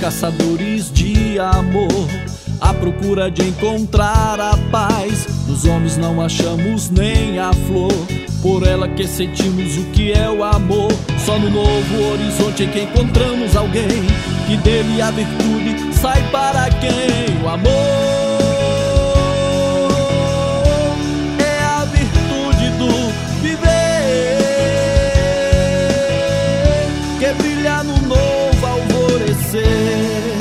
caçadores de amor, à procura de encontrar a paz. Nos homens não achamos nem a flor, por ela que sentimos o que é o amor. Só no novo horizonte é que encontramos alguém que dele a virtude sai para quem? O amor é a virtude do viver, que brilha no novo alvorecer.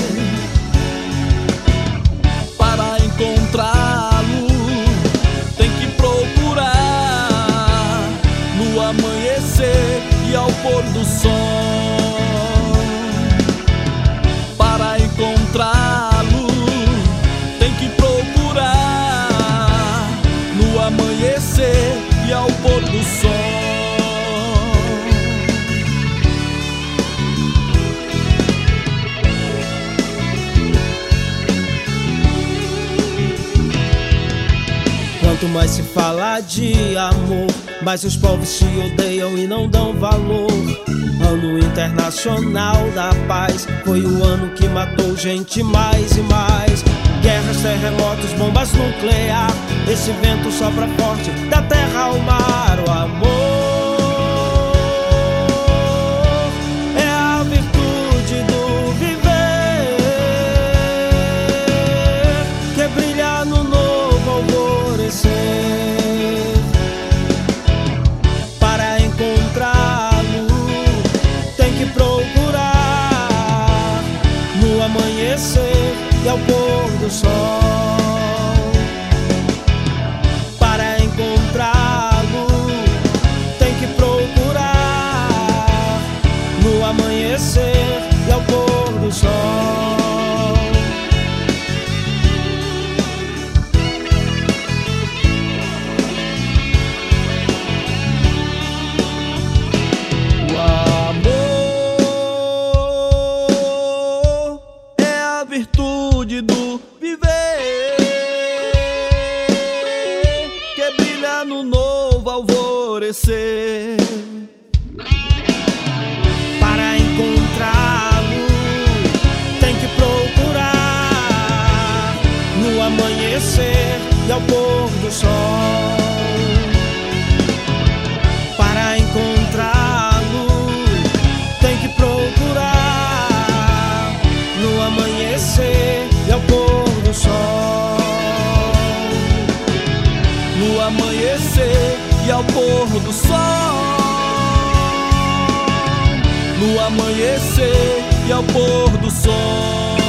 Para encontrá-lo tem que procurar no amanhecer e ao pôr do sol. Para encontrá-lo tem que procurar no amanhecer e ao pôr do sol. Quanto mais se fala de amor, mais os povos se odeiam e não dão valor. Ano Internacional da Paz foi o ano que matou gente mais e mais. Guerras, terremotos, bombas nuclear, esse vento sopra forte da terra ao mar. O amor é a virtude do viver, que brilha no novo alvorecer. Para encontrá-lo tem que procurar no amanhecer e ao pôr do sol. Para encontrá-lo tem que procurar no amanhecer e ao pôr do sol. Virtude do viver, que brilha no novo alvorecer. Para encontrá-lo tem que procurar no amanhecer e ao pôr do sol. Para encontrá-lo tem que procurar no amanhecer e ao pôr do sol. No amanhecer e ao pôr do sol. No amanhecer e ao pôr do sol.